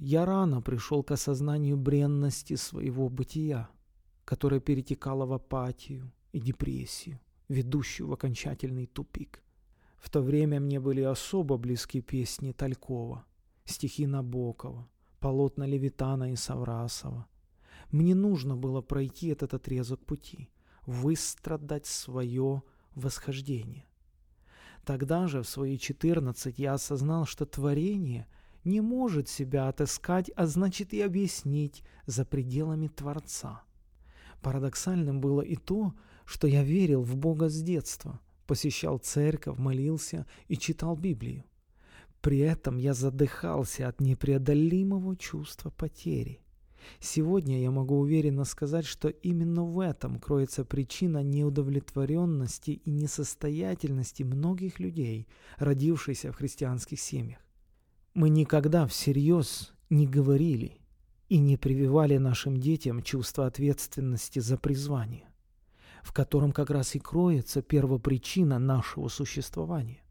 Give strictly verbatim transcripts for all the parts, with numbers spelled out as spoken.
Я рано пришел к осознанию бренности своего бытия, которое перетекало в апатию и депрессию, ведущую в окончательный тупик. В то время мне были особо близки песни Талькова, стихи Набокова, полотна Левитана и Саврасова. Мне нужно было пройти этот отрезок пути, выстрадать свое восхождение. Тогда же, в свои четырнадцать, я осознал, что творение не может себя отыскать, а значит и объяснить за пределами Творца. Парадоксальным было и то, что я верил в Бога с детства, посещал церковь, молился и читал Библию. При этом я задыхался от непреодолимого чувства потери. Сегодня я могу уверенно сказать, что именно в этом кроется причина неудовлетворенности и несостоятельности многих людей, родившихся в христианских семьях. Мы никогда всерьез не говорили и не прививали нашим детям чувство ответственности за призвание, в котором как раз и кроется первопричина нашего существования.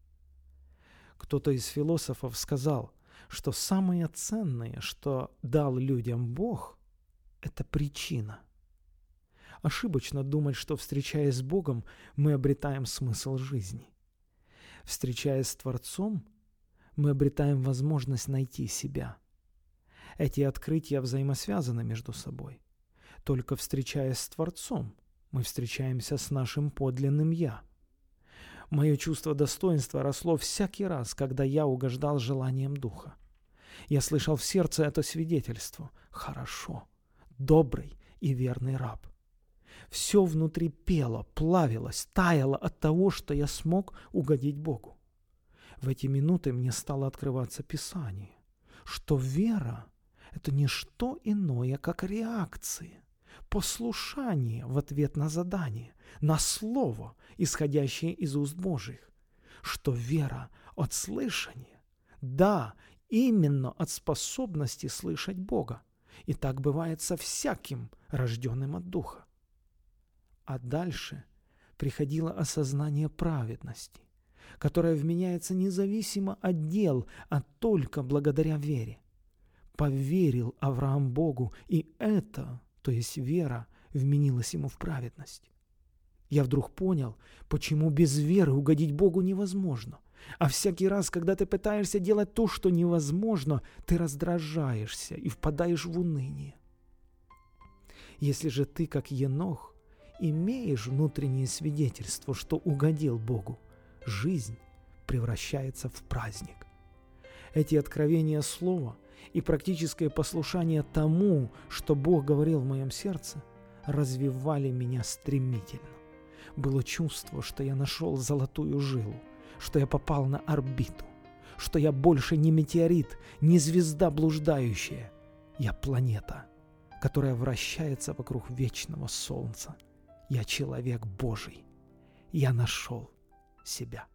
Кто-то из философов сказал, что самое ценное, что дал людям Бог, это причина. Ошибочно думать, что, встречаясь с Богом, мы обретаем смысл жизни. Встречаясь с Творцом, мы обретаем возможность найти себя. Эти открытия взаимосвязаны между собой. Только встречаясь с Творцом, мы встречаемся с нашим подлинным «Я». Мое чувство достоинства росло всякий раз, когда я угождал желаниям Духа. Я слышал в сердце это свидетельство: «Хорошо, добрый и верный раб». Все внутри пело, плавилось, таяло от того, что я смог угодить Богу. В эти минуты мне стало открываться Писание, что вера – это не что иное, как реакция, послушание в ответ на задание, на слово, исходящее из уст Божьих, что вера от слышания, да, именно от способности слышать Бога, и так бывает со всяким, рожденным от Духа. А дальше приходило осознание праведности, которое вменяется независимо от дел, а только благодаря вере. Поверил Авраам Богу, и это, то есть вера, вменилась ему в праведность. Я вдруг понял, почему без веры угодить Богу невозможно. А всякий раз, когда ты пытаешься делать то, что невозможно, ты раздражаешься и впадаешь в уныние. Если же ты, как Енох, имеешь внутреннее свидетельство, что угодил Богу, жизнь превращается в праздник. Эти откровения слова и практическое послушание тому, что Бог говорил в моем сердце, развивали меня стремительно. Было чувство, что я нашел золотую жилу, что я попал на орбиту, что я больше не метеорит, не звезда блуждающая. Я планета, которая вращается вокруг вечного солнца. Я человек Божий. Я нашел себя.